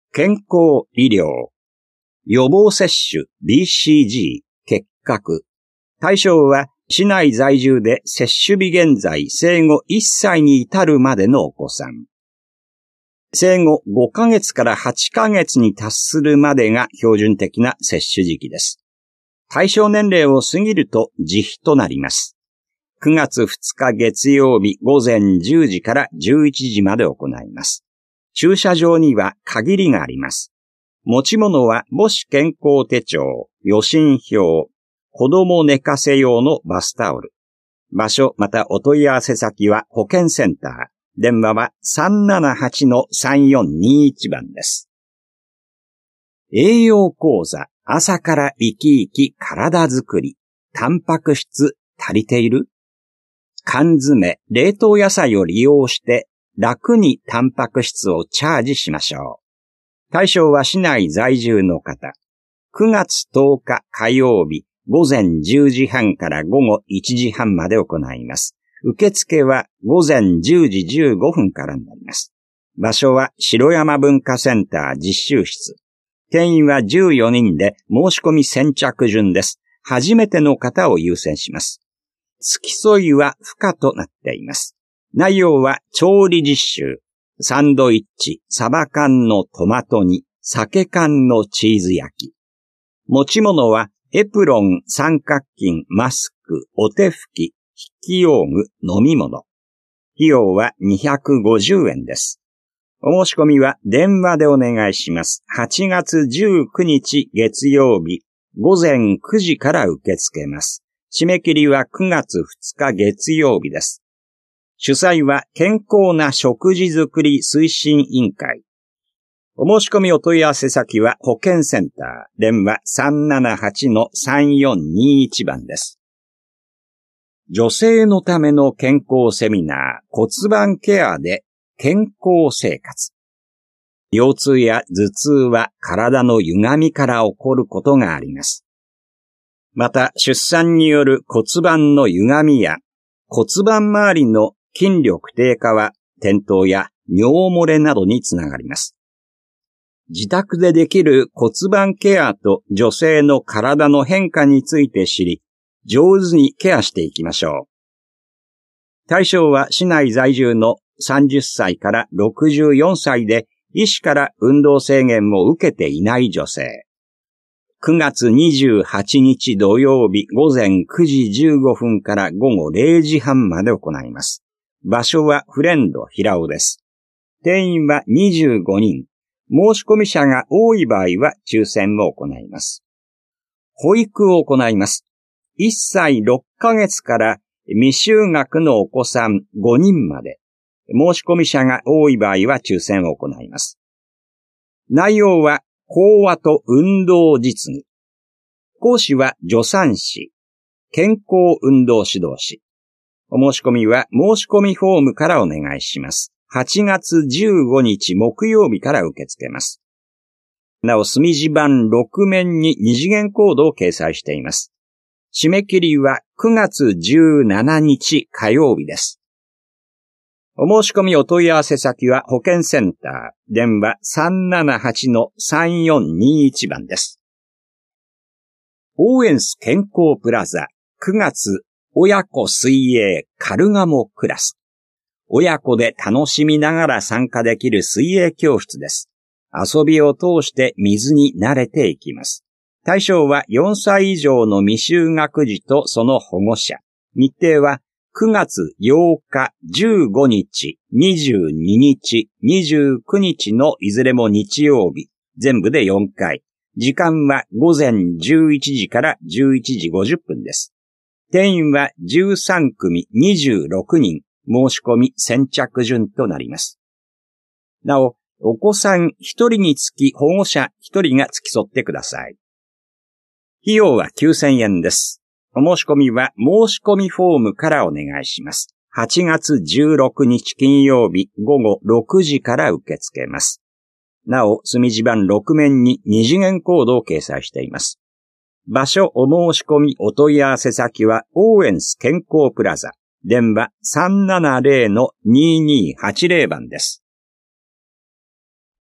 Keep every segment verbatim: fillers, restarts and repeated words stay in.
健康医療、予防接種 ビーシージー 結核。対象は市内在住で接種日現在生後いっさいに至るまでのお子さん。生後ごかげつからはちかげつに達するまでが標準的な接種時期です。対象年齢を過ぎると自費となります。くがつふつか月曜日ごぜんじゅうじからじゅういちじまで行います。駐車場には限りがあります。持ち物は母子健康手帳、予診票、子供寝かせ用のバスタオル。場所またお問い合わせ先は保健センター。電話は さんななはちのさんよんにいち 番です。栄養講座、朝から生き生き体づくり。タンパク質足りている？缶詰、冷凍野菜を利用して楽にタンパク質をチャージしましょう。対象は市内在住の方。くがつとおか火曜日ごぜんじゅうじはんからごごいちじはんまで行います。受付はごぜんじゅうじじゅうごふんからになります。場所は城山文化センター実習室。定員はじゅうよにんで申し込み先着順です。初めての方を優先します。付き添いは不可となっています。内容は調理実習、サンドイッチ、サバ缶のトマト煮、鮭缶のチーズ焼き。持ち物はエプロン、三角巾、マスク、お手拭き、筆記用具、飲み物。費用はにひゃくごじゅうえんです。お申し込みは電話でお願いします。はちがつじゅうくにち月曜日ごぜんくじから受け付けます。締め切りはくがつふつか月曜日です。主催は健康な食事づくり推進委員会。お申し込みお問い合わせ先は保健センター。電話 さんななはちのさんよんにいち 番です。女性のための健康セミナー骨盤ケアで健康生活。腰痛や頭痛は体の歪みから起こることがあります。また出産による骨盤の歪みや骨盤周りの筋力低下は転倒や尿漏れなどにつながります。自宅でできる骨盤ケアと女性の体の変化について知り、上手にケアしていきましょう。対象は市内在住のさんじゅっさいからろくじゅうよんさいで医師から運動制限を受けていない女性。くがつにじゅうはちにち土曜日ごぜんくじじゅうごふんからごごれいじはんまで行います。場所はフレンド平尾です。定員はにじゅうごにん。申し込み者が多い場合は抽選を行います。保育を行います。いっさいろっかげつから未就学のお子さんごにんまで。申し込み者が多い場合は抽選を行います。内容は講話と運動実技。講師は助産師、健康運動指導士。お申し込みは申し込みフォームからお願いします。はちがつじゅうごにち木曜日から受け付けます。なお、墨字版ろくめんに二次元コードを掲載しています。締め切りはくがつじゅうしちにち火曜日です。お申し込みお問い合わせ先は保健センター、電話 さんななはちのさんよんにいち 番です。オーエンス健康プラザくがつ親子水泳カルガモクラス。親子で楽しみながら参加できる水泳教室です。遊びを通して水に慣れていきます。対象はよんさい以上の未就学児とその保護者。日程はくがつようか、じゅうごにち、にじゅうににち、にじゅうくにちのいずれも日曜日。全部でよんかい。時間はごぜんじゅういちじからじゅういちじごじゅっぷんです。定員はじゅうさんくみにじゅうろくにん。申し込み先着順となります。なお、お子さんひとりにつき保護者ひとりが付き添ってください。費用はきゅうせんえんです。お申し込みは申し込みフォームからお願いします。はちがつじゅうろくにち金曜日ごごろくじから受け付けます。なお、墨字版ろくめんに二次元コードを掲載しています。場所お申し込みお問い合わせ先はオーエンス健康プラザ。電話 さんななぜろのにーにーはちぜろ 番です。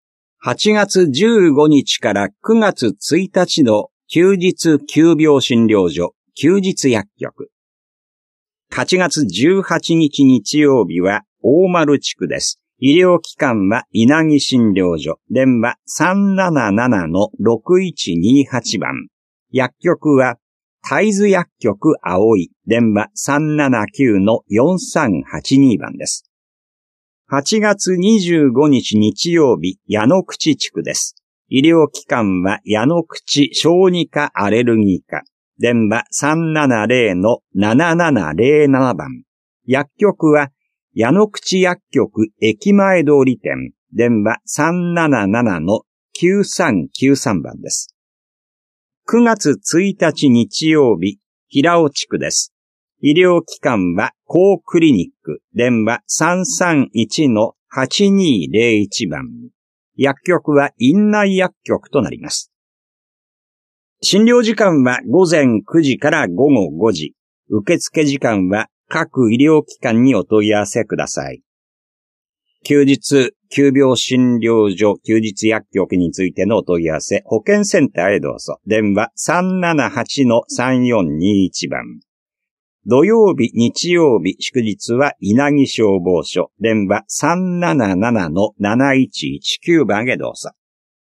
はちがつじゅうごにちからくがつついたちの休日急病診療所、休日薬局。はちがつじゅうはちにち日曜日は大丸地区です。医療機関は稲城診療所、電話 さんななななのろくいちにはち 番。薬局は大豆薬局葵、電話 さんななきゅうのよんさんはちに 番です。はちがつにじゅうごにち日曜日、矢野口地区です。医療機関は矢野口小児科アレルギー科、電話 さんななぜろのななななぜろなな 番。薬局は矢野口薬局駅前通り店、電話 さんななななのきゅうさんきゅうさん 番です。くがつついたち日曜日、平尾地区です。医療機関は高クリニック、電話 さんさんいちのはちにぜろいち 番。薬局は院内薬局となります。診療時間はごぜんくじからごごごじ。受付時間は各医療機関にお問い合わせください。休日、急病診療所、休日薬局についてのお問い合わせ、保健センターへどうぞ。電話 さんななはちのさんよんにいち 番。土曜日、日曜日、祝日は稲城消防署、電話 さんななななのなないちいちきゅう 番へどうぞ。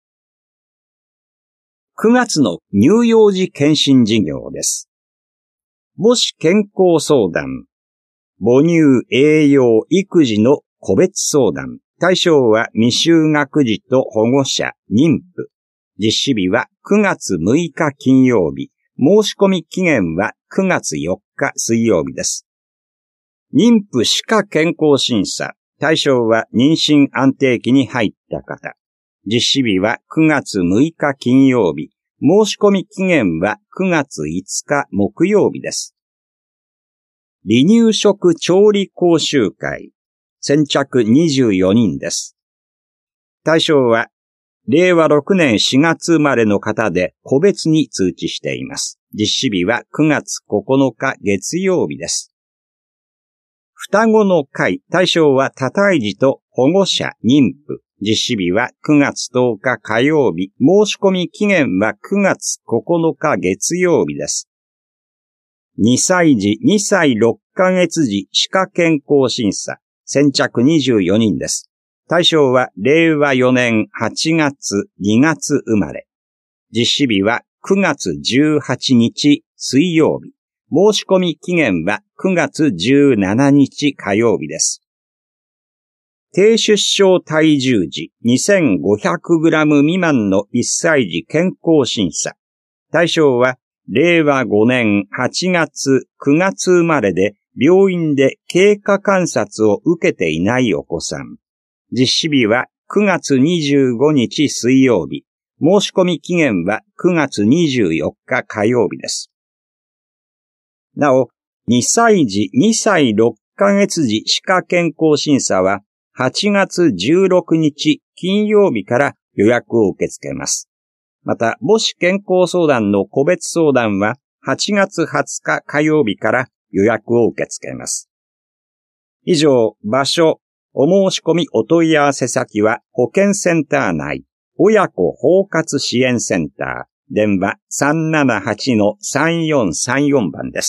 くがつの乳幼児検診事業です。母子健康相談、母乳、栄養、育児の個別相談。対象は未就学児と保護者、妊婦。実施日はくがつむいか金曜日。申し込み期限はくがつよっか水曜日です。妊婦歯科健康審査。対象は妊娠安定期に入った方。実施日はくがつむいか金曜日。申し込み期限はくがついつか木曜日です。離乳食調理講習会。先着にじゅうよにんです。対象は、れいわろくねんしがつ生まれの方で個別に通知しています。実施日はくがつここのか月曜日です。双子の会。対象は多胎児と保護者、妊婦。実施日はくがつとおか火曜日。申し込み期限はくがつここのか月曜日です。にさいじ、にさいろっかげつじ歯科健康審査。先着にじゅうよにんです。対象はれいわよねんはちがつ、にがつ生まれ。実施日はくがつじゅうはちにち水曜日。申し込み期限はくがつじゅうしちにち火曜日です。低出生体重時 にせんごひゃくグラム 未満のいっさい児健康審査。対象はれいわごねんはちがつ、くがつ生まれで病院で経過観察を受けていないお子さん。実施日はくがつにじゅうごにち水曜日。申し込み期限はくがつにじゅうよっか火曜日です。なお、にさいじ、にさいろっかげつ時歯科健康審査ははちがつじゅうろくにち金曜日から予約を受け付けます。また、母子健康相談の個別相談ははちがつはつか火曜日から予約を受け付けます。以上、場所、お申し込みお問い合わせ先は保健センター内、親子包括支援センター、電話 さんななはちのさんよんさんよん 番です。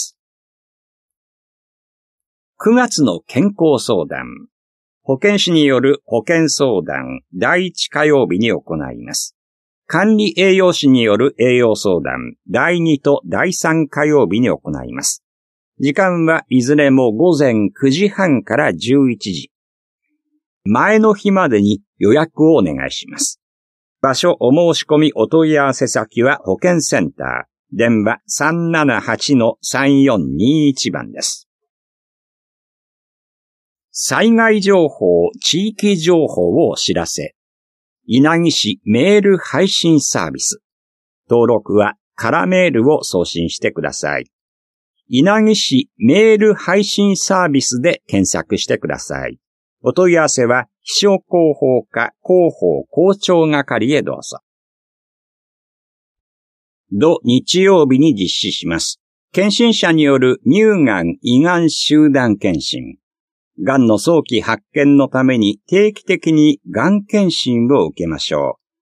くがつの健康相談、保健師による保健相談、だいいち火曜日に行います。管理栄養士による栄養相談、だいにとだいさん火曜日に行います。時間はいずれもごぜんくじはんからじゅういちじ。前の日までに予約をお願いします。場所お申し込みお問い合わせ先は保健センター、電話 さんななはちのさんよんにいち 番です。災害情報、地域情報をお知らせ。稲城市メール配信サービス。登録は空メールを送信してください。稲城市メール配信サービスで検索してください。お問い合わせは、気象広報課広報校長係へどうぞ。土日曜日に実施します。検診者による乳がん胃がん集団検診。がんの早期発見のために定期的にがん検診を受けましょう。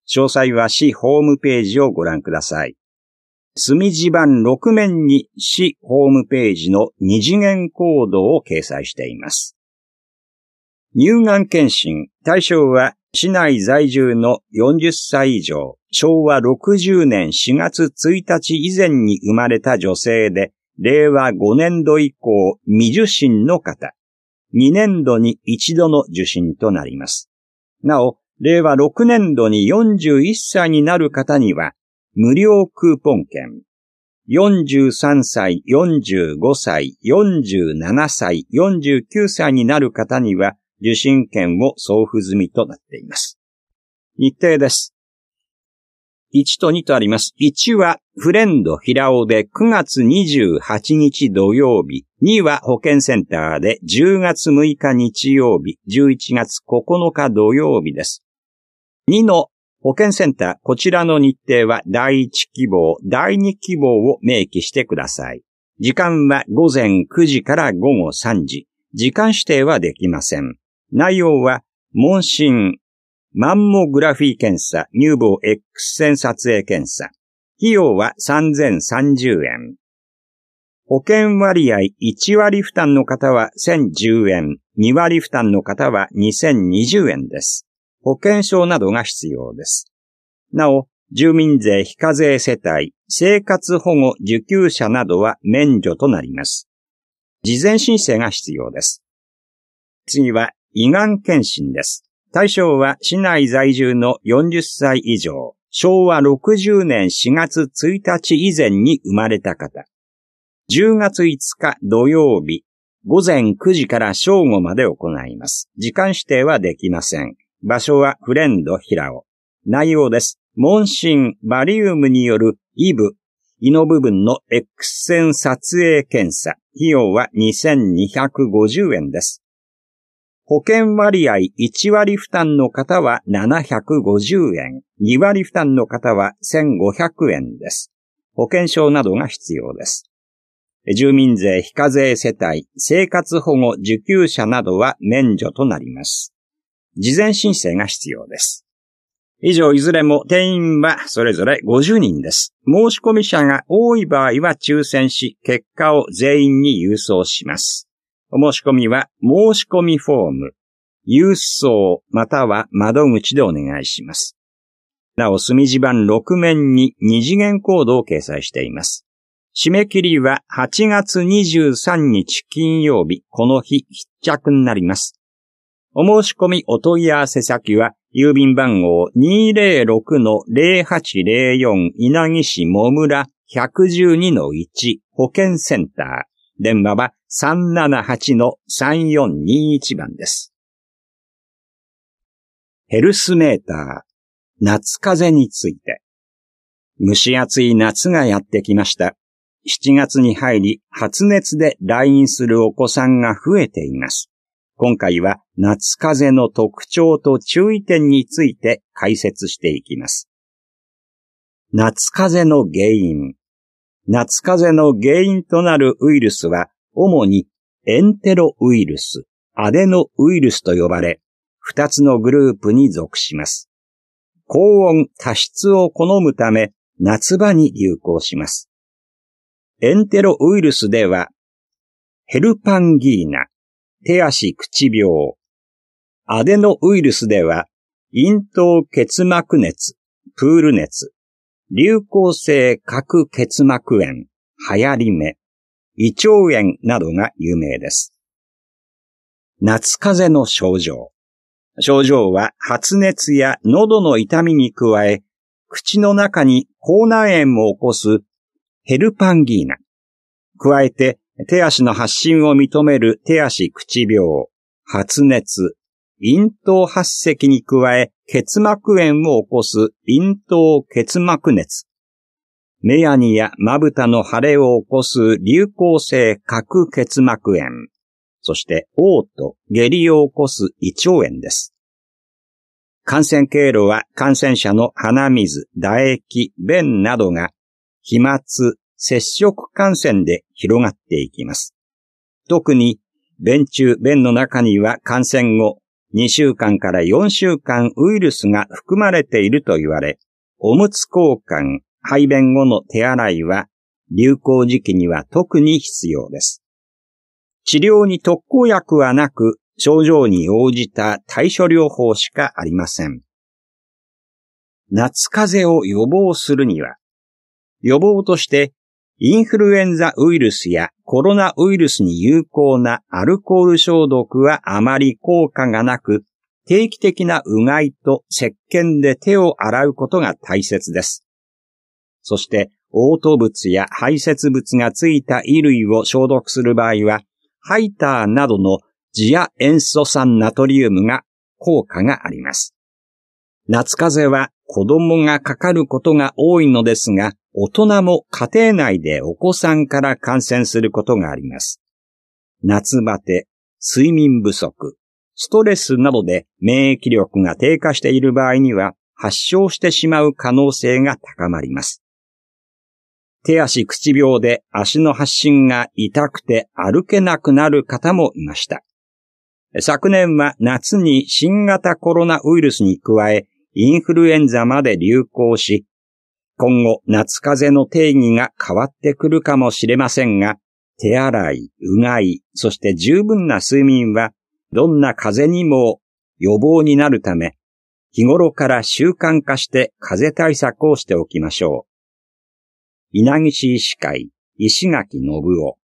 詳細は市ホームページをご覧ください。墨字版ろく面に市ホームページの二次元コードを掲載しています。乳がん検診、対象は市内在住のよんじゅっさい以上、しょうわろくじゅうねんしがつついたち以前に生まれた女性で、れいわごねんど以降未受診の方、にねんどに一度の受診となります。なお、れいわろくねんどによんじゅういっさいになる方には、無料クーポン券、よんじゅうさんさい、よんじゅうごさい、よんじゅうななさい、よんじゅうきゅうさいになる方には、受診券を送付済みとなっています。日程です。いちとにとあります。いちはフレンド平尾でくがつにじゅうはちにち土曜日。には保健センターでじゅうがつむいか日曜日。じゅういちがつここのか土曜日です。にの保健センター、こちらの日程はだいいち希望、だいに希望を明記してください。時間はごぜんくじからごごさんじ。時間指定はできません。内容は、問診、マンモグラフィー検査、乳房 X 線撮影検査。費用はさんぜんさんじゅうえん。保険割合いちわり負担の方はせんじゅうえん、にわり負担の方はにせんにじゅうえんです。保険証などが必要です。なお、住民税非課税世帯、生活保護受給者などは免除となります。事前申請が必要です。次は、胃がん検診です。対象は市内在住のよんじゅっさい以上、しょうわろくじゅうねんしがつついたち以前に生まれた方。じゅうがついつか土曜日、ごぜんくじから正午まで行います。時間指定はできません。場所はフレンド平尾。内容です。問診、バリウムによる胃部、胃の部分の X 線撮影検査。費用はにせんにひゃくごじゅうえんです。保険割合いちわり負担の方はななひゃくごじゅうえん、にわり負担の方はせんごひゃくえんです。保険証などが必要です。住民税非課税世帯、生活保護受給者などは免除となります。事前申請が必要です。以上いずれも定員はそれぞれごじゅうにんです。申し込み者が多い場合は抽選し、結果を全員に郵送します。お申し込みは申し込みフォーム、郵送または窓口でお願いします。なお、墨字版ろく面に二次元コードを掲載しています。締め切りははちがつにじゅうさんにち金曜日、この日必着になります。お申し込みお問い合わせ先は、郵便番号 にーぜろろくのぜろはちぜろよん 稲城市もむら ひゃくじゅうにのいち 保健センター。電話は さんななはちのさんよんにいち 番です。ヘルスメーター、夏風邪について。蒸し暑い夏がやってきました。しちがつに入り、発熱で来院するお子さんが増えています。今回は夏風邪の特徴と注意点について解説していきます。夏風邪の原因。夏風邪の原因となるウイルスは、主にエンテロウイルス、アデノウイルスと呼ばれ、二つのグループに属します。高温多湿を好むため、夏場に流行します。エンテロウイルスでは、ヘルパンギーナ、手足口病。アデノウイルスでは、咽頭結膜熱、プール熱、流行性角結膜炎、流行り目、胃腸炎などが有名です。夏風邪の症状。症状は発熱や喉の痛みに加え、口の中に口内炎を起こすヘルパンギーナ。加えて手足の発疹を認める手足口病、発熱、咽頭発赤に加え結膜炎を起こす咽頭結膜熱。目やにやまぶたの腫れを起こす流行性角結膜炎。そして嘔吐、下痢を起こす胃腸炎です。感染経路は感染者の鼻水、唾液、便などが飛沫、接触感染で広がっていきます。特に便中、便の中には感染後、 にしゅうかんからよんしゅうかんウイルスが含まれていると言われ、おむつ交換、排便後の手洗いは流行時期には特に必要です。治療に特効薬はなく、症状に応じた対処療法しかありません。夏風邪を予防するには、予防としてインフルエンザウイルスやコロナウイルスに有効なアルコール消毒はあまり効果がなく、定期的なうがいと石鹸で手を洗うことが大切です。そして、嘔吐物や排泄物がついた衣類を消毒する場合は、ハイターなどの次亜塩素酸ナトリウムが効果があります。夏風邪は子供がかかることが多いのですが、大人も家庭内でお子さんから感染することがあります。夏バテ、睡眠不足、ストレスなどで免疫力が低下している場合には発症してしまう可能性が高まります。手足口病で足の発疹が痛くて歩けなくなる方もいました。昨年は夏に新型コロナウイルスに加えインフルエンザまで流行し、今後夏風邪の定義が変わってくるかもしれませんが、手洗い、うがい、そして十分な睡眠はどんな風邪にも予防になるため、日頃から習慣化して風邪対策をしておきましょう。稲城市医師会、石垣信夫。